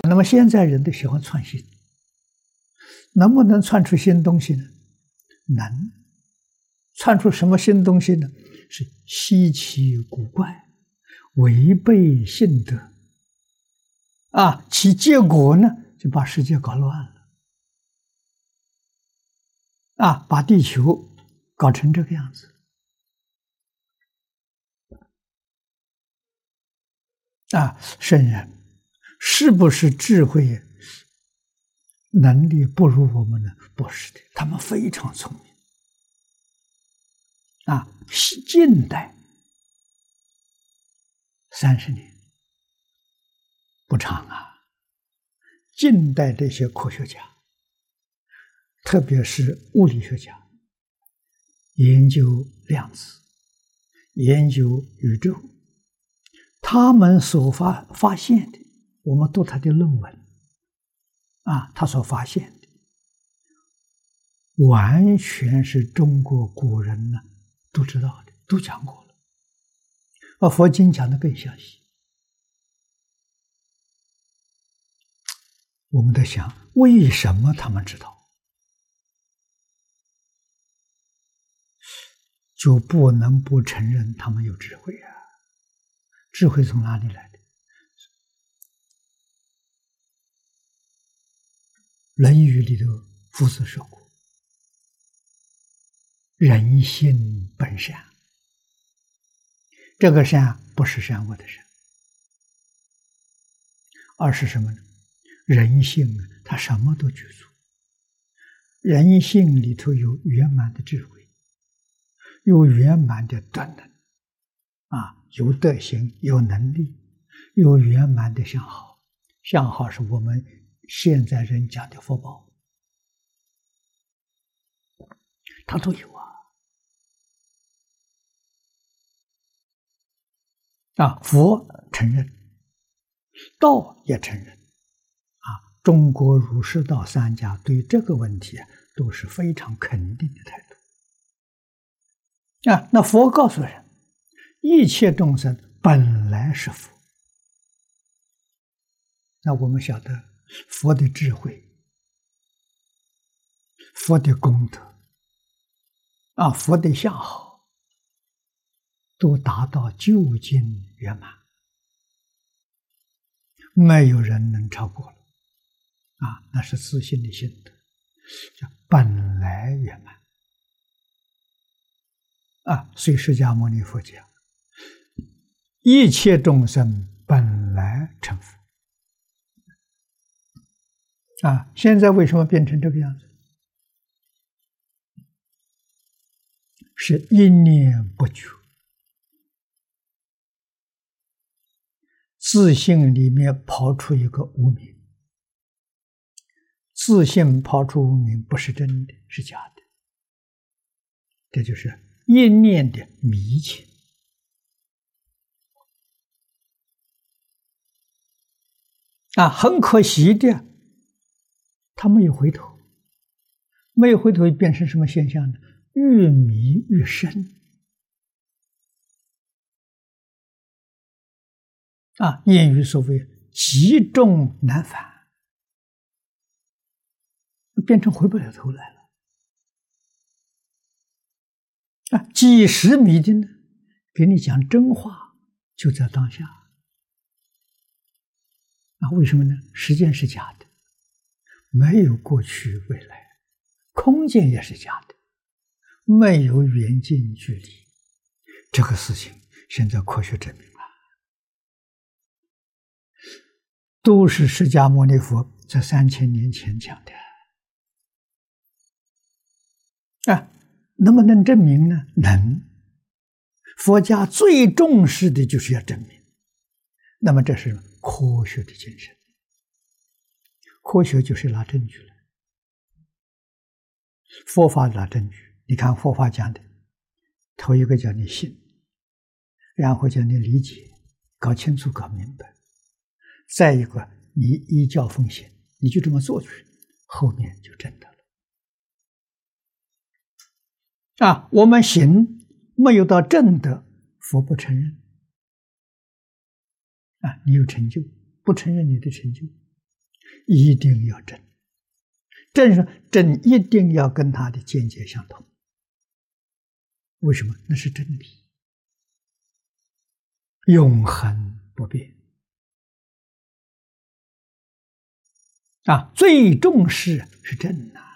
那么现在人都喜欢创新，能不能创出新东西呢？能。创出什么新东西呢？是稀奇古怪，违背性德其结果呢，就把世界搞乱了把地球搞成这个样子圣人是不是智慧能力不如我们呢？不是的，他们非常聪明近代30年不长近代这些科学家，特别是物理学家，研究量子，研究宇宙，他们所发现的，我们读他的论文他所发现的，完全是中国古人呢都知道的，都讲过了，而佛经讲的更详细。我们在想，为什么他们知道？就不能不承认他们有智慧智慧从哪里来的？《论语》里头夫子说过，人性本善，这个善不是善恶的善，而是什么呢？人性它什么都具足，人性里头有圆满的智慧，有圆满的德能有德行，有能力，有圆满的相好。相好是我们现在人讲的福报，它都有佛承认，道也承认中国儒释道三家对这个问题都是非常肯定的态度那佛告诉人，一切众生本来是佛。那我们晓得佛的智慧，佛的功德佛的相好都达到究竟圆满，没有人能超过了那是自信的心得，叫本来圆满所以释迦牟尼佛讲，一切众生本来成佛现在为什么变成这个样子？是一念不觉，自信里面跑出一个无明，自信跑出无明不是真的，是假的，这就是一念的迷情很可惜的，他没有回头，没有回头变成什么现象呢？越迷越深谚语所谓积重难返，变成回不了头来了几时迷的呢？给你讲真话，就在当下为什么呢？时间是假的，没有过去未来，空间也是假的，没有远近距离，这个事情现在科学证明了，都是释迦牟尼佛在3000年前讲的能不能证明呢？能。佛家最重视的就是要证明，那么这是科学的精神，科学就是拿证据来，佛法拿证据。你看佛法讲的，头一个叫你信，然后叫你理解，搞清楚搞明白，再一个你依教奉行，你就这么做去，后面就真的了我们行没有到正德，佛不承认你有成就，不承认你的成就一定要真。真是真，一定要跟他的见解相同。为什么？那是真理，永恒不变啊！最重视是真啊。